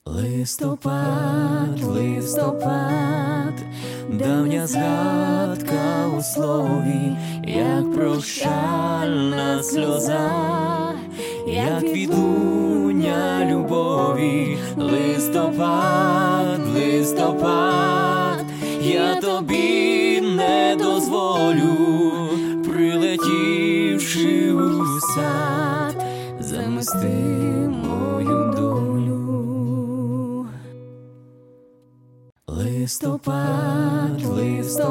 Листопад, листопад, давня згадка у слові, як прощальна сльоза, як відлуння любові. Листопад, листопад, я тобі не дозволю, прилетівши у сад, замести мою долю. Листопад, листопад,